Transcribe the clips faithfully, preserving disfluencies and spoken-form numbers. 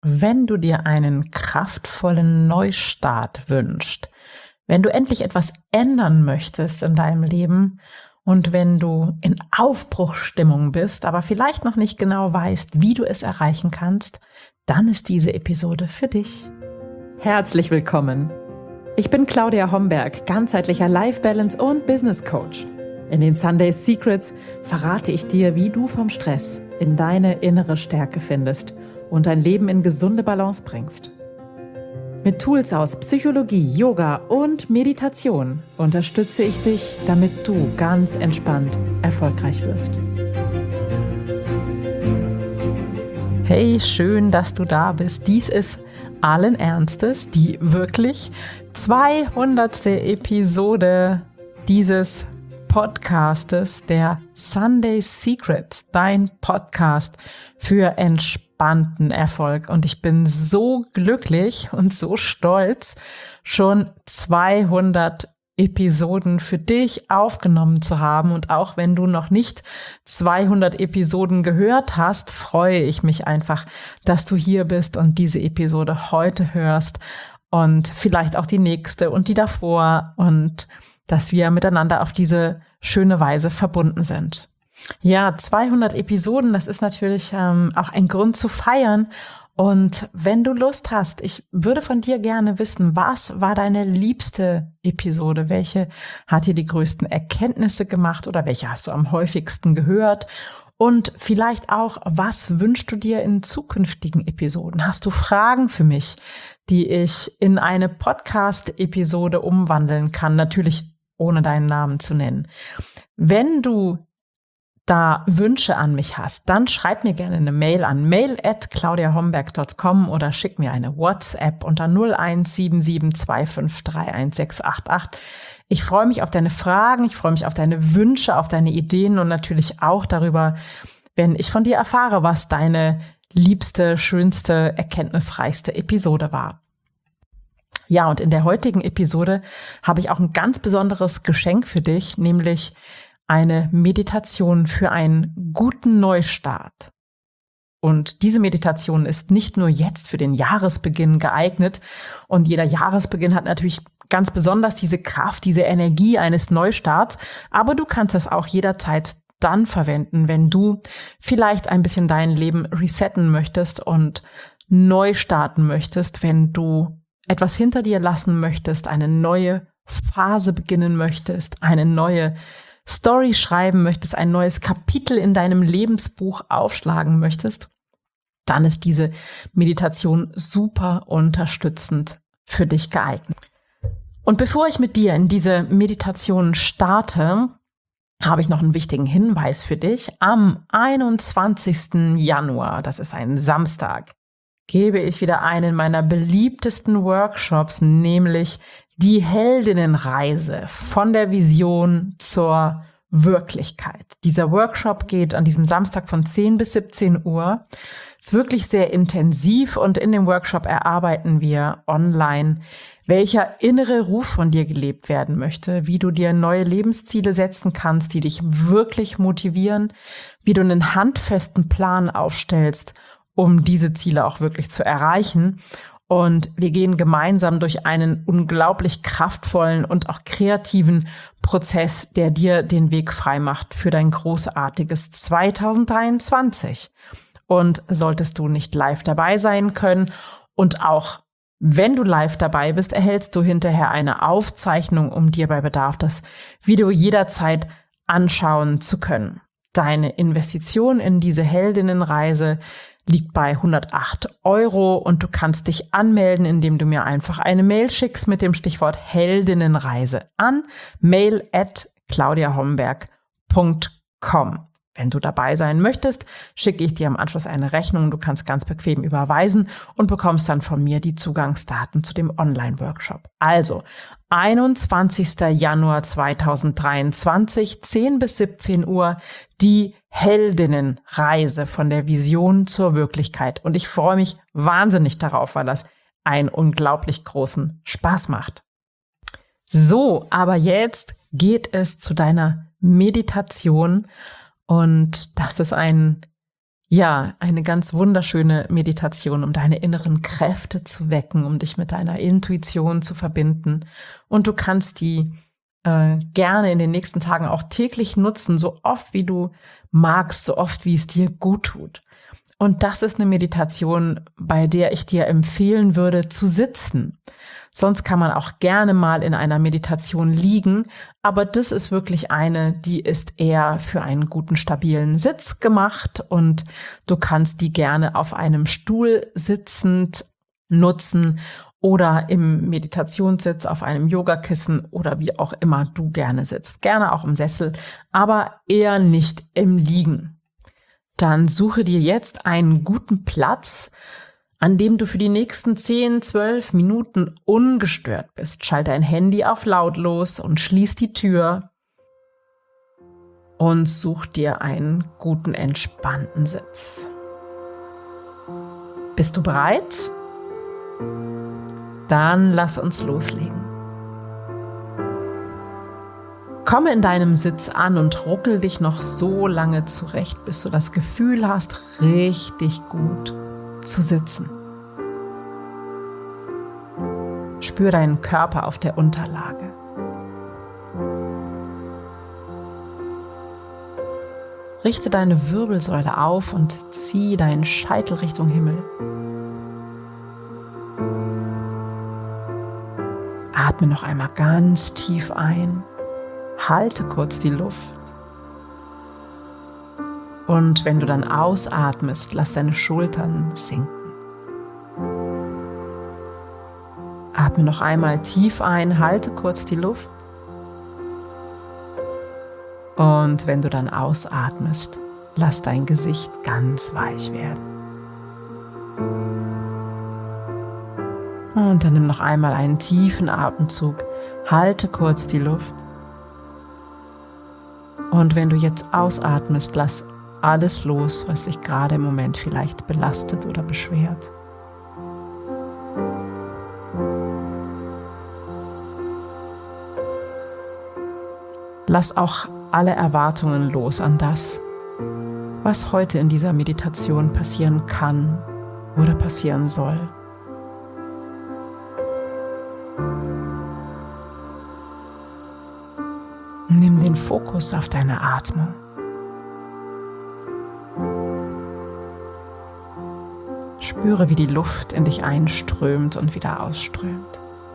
Wenn du dir einen kraftvollen Neustart wünschst, wenn du endlich etwas ändern möchtest in deinem Leben und wenn du in Aufbruchsstimmung bist, aber vielleicht noch nicht genau weißt, wie du es erreichen kannst, dann ist diese Episode für dich. Herzlich willkommen. Ich bin Claudia Homberg, ganzheitlicher Life Balance und Business Coach. In den Sunday Secrets verrate ich dir, wie du vom Stress in deine innere Stärke findest und dein Leben in gesunde Balance bringst. Mit Tools aus Psychologie, Yoga und Meditation unterstütze ich dich, damit du ganz entspannt erfolgreich wirst. Hey, schön, dass du da bist. Dies ist allen Ernstes die wirklich zweihundertste Episode dieses Podcastes, der Sunday Secrets, dein Podcast für entspannten Erfolg. Und ich bin so glücklich und so stolz, schon zweihundert Episoden für dich aufgenommen zu haben. Und auch wenn du noch nicht zweihundert Episoden gehört hast, freue ich mich einfach, dass du hier bist und diese Episode heute hörst und vielleicht auch die nächste und die davor und dass wir miteinander auf diese schöne Weise verbunden sind. Ja, zweihundert Episoden, das ist natürlich ähm, auch ein Grund zu feiern. Und wenn du Lust hast, ich würde von dir gerne wissen, was war deine liebste Episode? Welche hat dir die größten Erkenntnisse gemacht oder welche hast du am häufigsten gehört? Und vielleicht auch, was wünschst du dir in zukünftigen Episoden? Hast du Fragen für mich, die ich in eine Podcast-Episode umwandeln kann? Natürlich ohne deinen Namen zu nennen. Wenn du da Wünsche an mich hast, dann schreib mir gerne eine Mail an mail at claudia homberg dot com oder schick mir eine WhatsApp unter null eins sieben sieben zwei fünf drei eins sechs acht acht. Ich freue mich auf deine Fragen, ich freue mich auf deine Wünsche, auf deine Ideen und natürlich auch darüber, wenn ich von dir erfahre, was deine liebste, schönste, erkenntnisreichste Episode war. Ja, und in der heutigen Episode habe ich auch ein ganz besonderes Geschenk für dich, nämlich eine Meditation für einen guten Neustart. Und diese Meditation ist nicht nur jetzt für den Jahresbeginn geeignet und jeder Jahresbeginn hat natürlich ganz besonders diese Kraft, diese Energie eines Neustarts, aber du kannst das auch jederzeit dann verwenden, wenn du vielleicht ein bisschen dein Leben resetten möchtest und neu starten möchtest, wenn du etwas hinter dir lassen möchtest, eine neue Phase beginnen möchtest, eine neue Story schreiben möchtest, ein neues Kapitel in deinem Lebensbuch aufschlagen möchtest, dann ist diese Meditation super unterstützend für dich geeignet. Und bevor ich mit dir in diese Meditation starte, habe ich noch einen wichtigen Hinweis für dich. Am einundzwanzigsten Januar, das ist ein Samstag, gebe ich wieder einen meiner beliebtesten Workshops, nämlich die Heldinnenreise von der Vision zur Wirklichkeit. Dieser Workshop geht an diesem Samstag von zehn bis siebzehn Uhr. Ist wirklich sehr intensiv und in dem Workshop erarbeiten wir online, welcher innere Ruf von dir gelebt werden möchte, wie du dir neue Lebensziele setzen kannst, die dich wirklich motivieren, wie du einen handfesten Plan aufstellst, um diese Ziele auch wirklich zu erreichen. Und wir gehen gemeinsam durch einen unglaublich kraftvollen und auch kreativen Prozess, der dir den Weg frei macht für dein großartiges zweitausenddreiundzwanzig. Und solltest du nicht live dabei sein können und auch wenn du live dabei bist, erhältst du hinterher eine Aufzeichnung, um dir bei Bedarf das Video jederzeit anschauen zu können. Deine Investition in diese Heldinnenreise liegt bei hundertacht Euro und du kannst dich anmelden, indem du mir einfach eine Mail schickst mit dem Stichwort Heldinnenreise an mail at claudia homberg dot com. Wenn du dabei sein möchtest, schicke ich dir im Anschluss eine Rechnung. Du kannst ganz bequem überweisen und bekommst dann von mir die Zugangsdaten zu dem Online-Workshop. Also einundzwanzigsten Januar zweitausenddreiundzwanzig, zehn bis siebzehn Uhr, die Heldinnenreise von der Vision zur Wirklichkeit. Und ich freue mich wahnsinnig darauf, weil das einen unglaublich großen Spaß macht. So, aber jetzt geht es zu deiner Meditation. Und das ist ein Ja, eine ganz wunderschöne Meditation, um deine inneren Kräfte zu wecken, um dich mit deiner Intuition zu verbinden. Und du kannst die äh, gerne in den nächsten Tagen auch täglich nutzen, so oft wie du magst, so oft wie es dir gut tut. Und das ist eine Meditation, bei der ich dir empfehlen würde, zu sitzen. Sonst kann man auch gerne mal in einer Meditation liegen, aber das ist wirklich eine, die ist eher für einen guten, stabilen Sitz gemacht und du kannst die gerne auf einem Stuhl sitzend nutzen oder im Meditationssitz auf einem Yogakissen oder wie auch immer du gerne sitzt. Gerne auch im Sessel, aber eher nicht im Liegen. Dann suche dir jetzt einen guten Platz, an dem du für die nächsten zehn, zwölf Minuten ungestört bist. Schalte dein Handy auf lautlos und schließ die Tür und such dir einen guten, entspannten Sitz. Bist du bereit? Dann lass uns loslegen. Komme in deinem Sitz an und ruckel dich noch so lange zurecht, bis du das Gefühl hast, richtig gut zu sitzen. Spür deinen Körper auf der Unterlage. Richte deine Wirbelsäule auf und zieh deinen Scheitel Richtung Himmel. Atme noch einmal ganz tief ein. Halte kurz die Luft. Und wenn du dann ausatmest, lass deine Schultern sinken. Atme noch einmal tief ein, halte kurz die Luft. Und wenn du dann ausatmest, lass dein Gesicht ganz weich werden. Und dann nimm noch einmal einen tiefen Atemzug, halte kurz die Luft. Und wenn du jetzt ausatmest, lass alles los, was dich gerade im Moment vielleicht belastet oder beschwert. Lass auch alle Erwartungen los an das, was heute in dieser Meditation passieren kann oder passieren soll. Nimm den Fokus auf deine Atmung. Spüre, wie die Luft in dich einströmt und wieder ausströmt.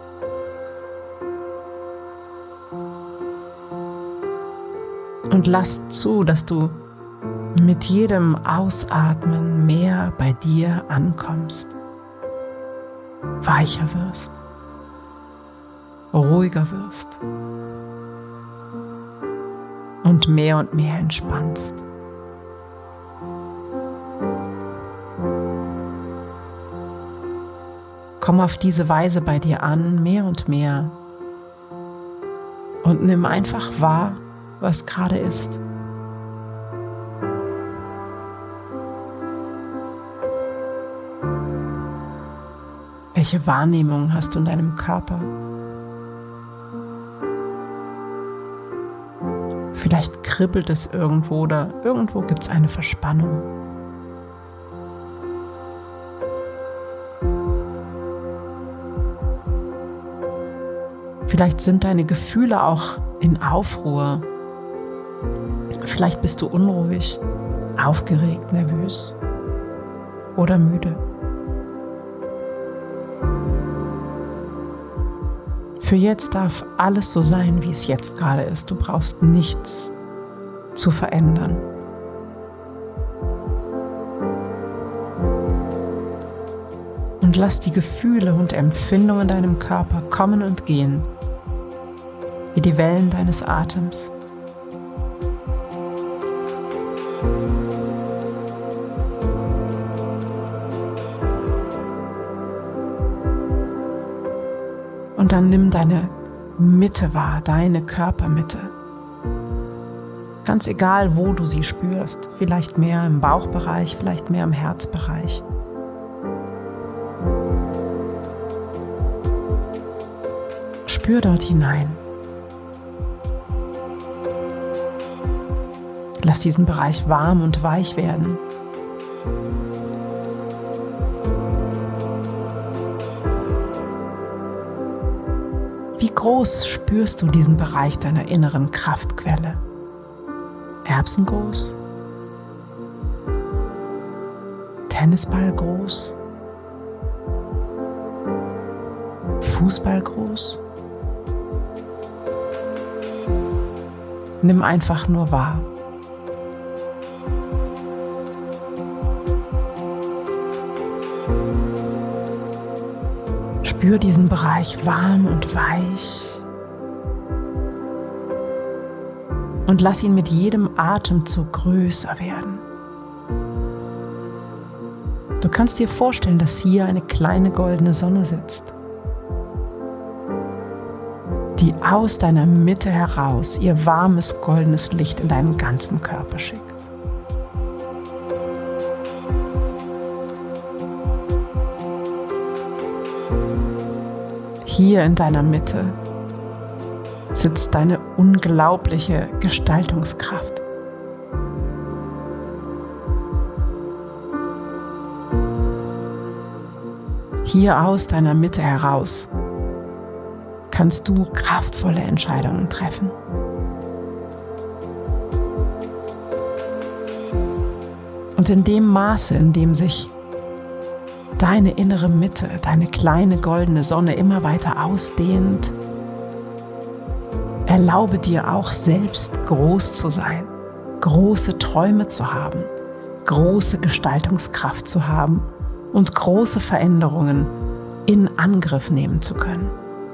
Und lass zu, dass du mit jedem Ausatmen mehr bei dir ankommst, weicher wirst, ruhiger wirst und mehr und mehr entspannst. Komm auf diese Weise bei dir an, mehr und mehr, und nimm einfach wahr, was gerade ist. Welche Wahrnehmung hast du in deinem Körper? Vielleicht kribbelt es irgendwo oder irgendwo gibt es eine Verspannung. Vielleicht sind deine Gefühle auch in Aufruhr. Vielleicht bist du unruhig, aufgeregt, nervös oder müde. Für jetzt darf alles so sein, wie es jetzt gerade ist. Du brauchst nichts zu verändern. Und lass die Gefühle und Empfindungen in deinem Körper kommen und gehen, wie die Wellen deines Atems. Und dann nimm deine Mitte wahr, deine Körpermitte. Ganz egal, wo du sie spürst. Vielleicht mehr im Bauchbereich, vielleicht mehr im Herzbereich. Spür dort hinein. Lass diesen Bereich warm und weich werden. groß spürst du diesen Bereich deiner inneren Kraftquelle? Erbsengroß? Tennisball groß? Fußball groß? Nimm einfach nur wahr. Spür diesen Bereich warm und weich und lass ihn mit jedem Atemzug größer werden. Du kannst dir vorstellen, dass hier eine kleine goldene Sonne sitzt, die aus deiner Mitte heraus ihr warmes goldenes Licht in deinen ganzen Körper schickt. Hier in deiner Mitte sitzt deine unglaubliche Gestaltungskraft. Hier aus deiner Mitte heraus kannst du kraftvolle Entscheidungen treffen. Und in dem Maße, in dem sich deine innere Mitte, deine kleine goldene Sonne immer weiter ausdehnt, erlaube dir auch selbst groß zu sein, große Träume zu haben, große Gestaltungskraft zu haben und große Veränderungen in Angriff nehmen zu können.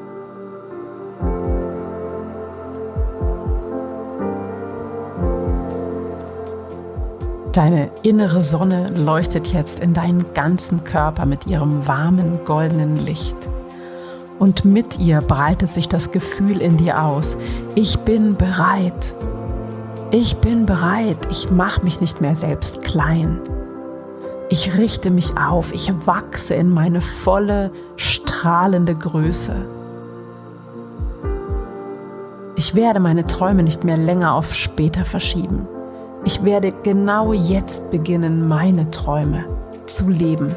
Deine innere Sonne leuchtet jetzt in deinen ganzen Körper mit ihrem warmen, goldenen Licht. Und mit ihr breitet sich das Gefühl in dir aus: Ich bin bereit. Ich bin bereit. Ich mache mich nicht mehr selbst klein. Ich richte mich auf. Ich wachse in meine volle, strahlende Größe. Ich werde meine Träume nicht mehr länger auf später verschieben. Ich werde genau jetzt beginnen, meine Träume zu leben.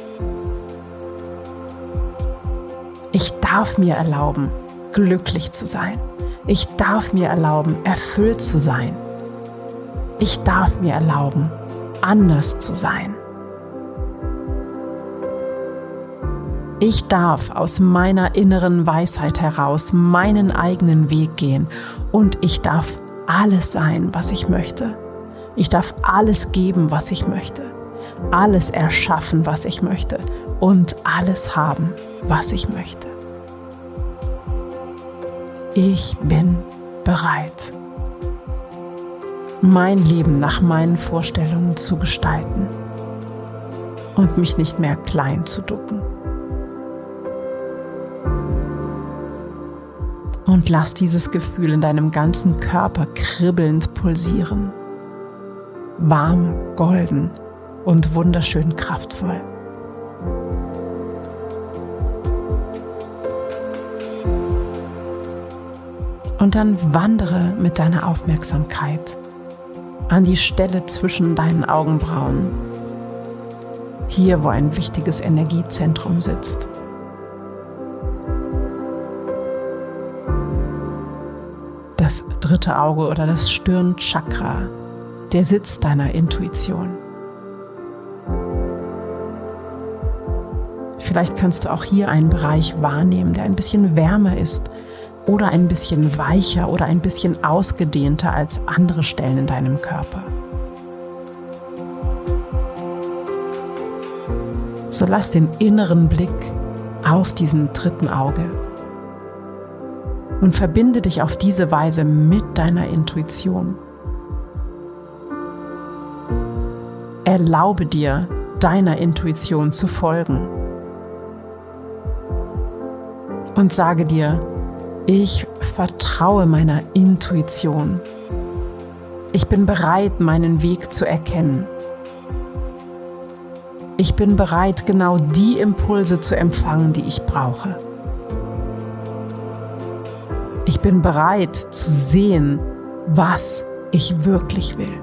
Ich darf mir erlauben, glücklich zu sein. Ich darf mir erlauben, erfüllt zu sein. Ich darf mir erlauben, anders zu sein. Ich darf aus meiner inneren Weisheit heraus meinen eigenen Weg gehen und ich darf alles sein, was ich möchte. Ich darf alles geben, was ich möchte, alles erschaffen, was ich möchte und alles haben, was ich möchte. Ich bin bereit, mein Leben nach meinen Vorstellungen zu gestalten und mich nicht mehr klein zu ducken. Und lass dieses Gefühl in deinem ganzen Körper kribbelnd pulsieren. Warm, golden und wunderschön kraftvoll. Und dann wandere mit deiner Aufmerksamkeit an die Stelle zwischen deinen Augenbrauen, hier wo ein wichtiges Energiezentrum sitzt. Das dritte Auge oder das Stirnchakra, der Sitz deiner Intuition. Vielleicht kannst du auch hier einen Bereich wahrnehmen, der ein bisschen wärmer ist oder ein bisschen weicher oder ein bisschen ausgedehnter als andere Stellen in deinem Körper. So lass den inneren Blick auf diesem dritten Auge und verbinde dich auf diese Weise mit deiner Intuition. Erlaube dir, deiner Intuition zu folgen. Und sage dir: Ich vertraue meiner Intuition. Ich bin bereit, meinen Weg zu erkennen. Ich bin bereit, genau die Impulse zu empfangen, die ich brauche. Ich bin bereit zu sehen, was ich wirklich will.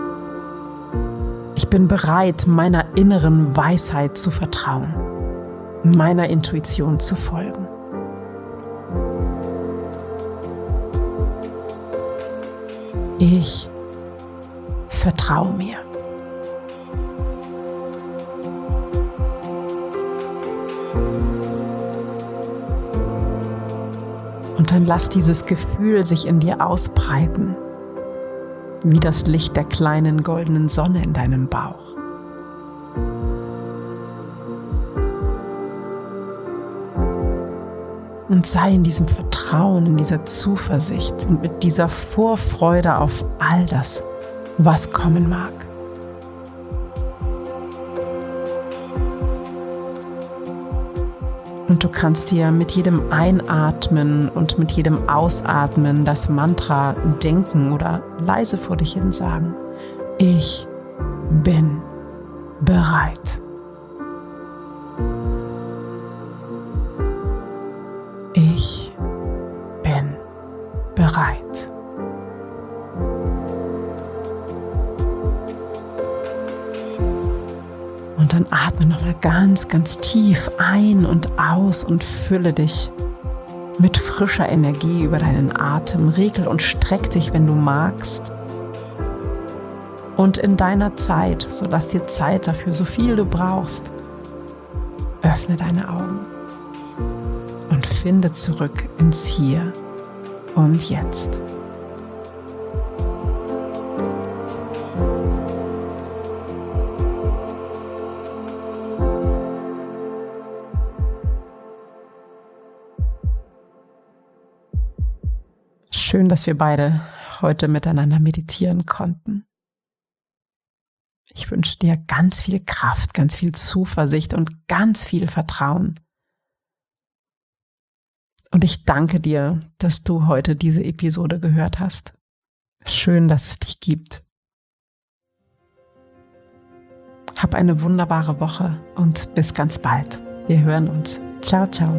Ich bin bereit, meiner inneren Weisheit zu vertrauen. meiner Intuition zu folgen. Ich vertraue mir. Und dann lass dieses Gefühl sich in dir ausbreiten, wie das Licht der kleinen goldenen Sonne in deinem Bauch. Und sei in diesem Vertrauen, in dieser Zuversicht und mit dieser Vorfreude auf all das, was kommen mag. Und du kannst dir mit jedem Einatmen und mit jedem Ausatmen das Mantra denken oder leise vor dich hin sagen: Ich bin bereit. Ich bin bereit. Und dann atme nochmal ganz, ganz tief ein und aus und fülle dich mit frischer Energie über deinen Atem. Regel und streck dich, wenn du magst. Und in deiner Zeit, so lass dir Zeit dafür, so viel du brauchst, öffne deine Augen und finde zurück ins Hier und Jetzt. Schön, dass wir beide heute miteinander meditieren konnten. Ich wünsche dir ganz viel Kraft, ganz viel Zuversicht und ganz viel Vertrauen. Und ich danke dir, dass du heute diese Episode gehört hast. Schön, dass es dich gibt. Hab eine wunderbare Woche und bis ganz bald. Wir hören uns. Ciao, ciao.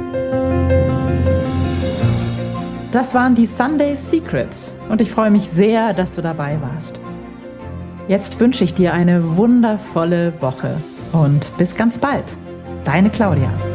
Das waren die Sunday Secrets und ich freue mich sehr, dass du dabei warst. Jetzt wünsche ich dir eine wundervolle Woche und bis ganz bald. Deine Claudia.